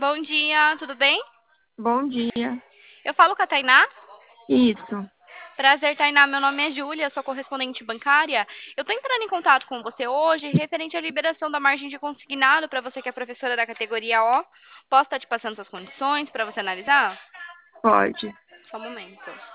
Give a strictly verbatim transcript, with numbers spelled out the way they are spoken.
Bom dia, tudo bem? Bom dia. Eu falo com a Tainá. Isso, Prazer, Tainá. Meu nome é Júlia, sou correspondente bancária. Eu estou entrando em contato com você hoje referente à liberação da margem de consignado para você que é professora da categoria O. Posso estar te passando suas condições para você analisar? pode. Só um momento.